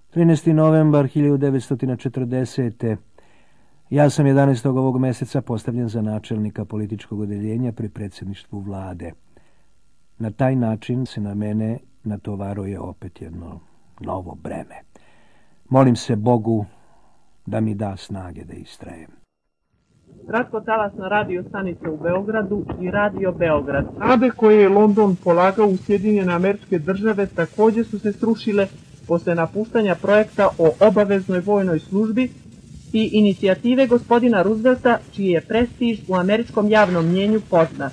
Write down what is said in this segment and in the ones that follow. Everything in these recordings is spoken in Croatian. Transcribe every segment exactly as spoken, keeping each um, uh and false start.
trinaesti novembar hiljadu devetsto četrdesete. Ja sam jedanaestog ovog mjeseca postavljen za načelnika političkog odeljenja pri predsjedništvu vlade. Na taj način se na mene natovaruje opet jedno novo breme. Molim se Bogu da mi da snage da istrajem. Kratkotalasna radio stanica u Beogradu i Radio Beograd. Nade koje je London polagao u Sjedinjene Američke Države također su se srušile posle napuštanja projekta o obaveznoj vojnoj službi i inicijative gospodina Roosevelta, čiji je prestiž u američkom javnom mnjenju poznat.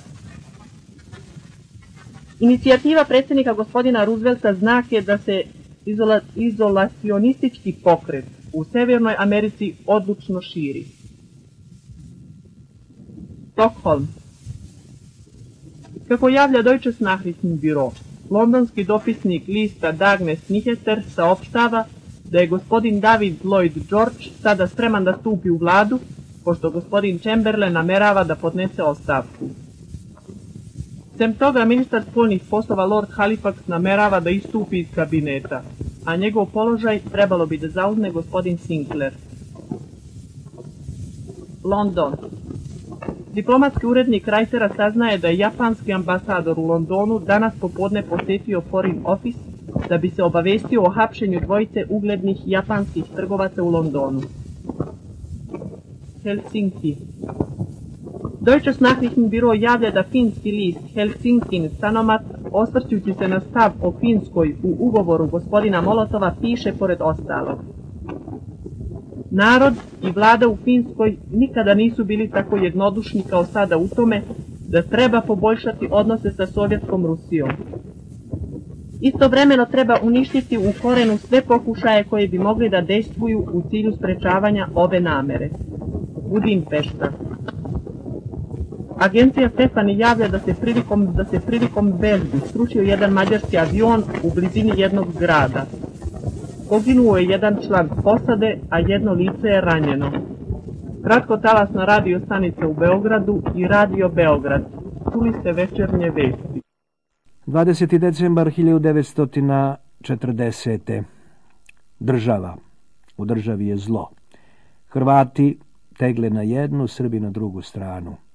Inicijativa predsjednika gospodina Roosevelta znak je da se izola, izolacionistički pokret u Severnoj Americi odlučno širi. Stockholm. Kako javlja Deutsches Nachrichtenbüro, londonski dopisnik lista Dagnes Nyheter saopštava da je gospodin David Lloyd George sada spreman da stupi u vladu, pošto gospodin Chamberlain namerava da podnese ostavku. Sem toga, ministar spoljnih poslova Lord Halifax namerava da istupi iz kabineta, a njegov položaj trebalo bi da zauzme gospodin Sinclair. London. Diplomatski urednik Reutera saznaje da je japanski ambasador u Londonu danas popodne posjetio Foreign Office da bi se obavestio o hapšenju dvojice uglednih japanskih trgovaca u Londonu. Helsinki. Deutsches Nachrichtenbüro javlja da finski list Helsinkin Sanomat, osvrćući se na stav o Finskoj u ugovoru gospodina Molotova, piše pored ostalog: narod i vlada u Finskoj nikada nisu bili tako jednodušni kao sada u tome da treba poboljšati odnose sa Sovjetskom Rusijom. Istovremeno treba uništiti u korenu sve pokušaje koje bi mogli da dejstvuju u cilju sprečavanja ove namere. Budimpešta. Agencija Stefani javlja da se prilikom, da se prilikom vežbi srušio jedan mađarski avion u blizini jednog grada. Poginuo je jedan član posade, a jedno lice je ranjeno. Kratkotalasna radio stanica u Beogradu i Radio Beograd. Čuli ste večernje vesti. dvadeseti decembar hiljadu devetsto četrdesete. Država. U državi je zlo. Hrvati tegle na jednu, Srbi na drugu stranu.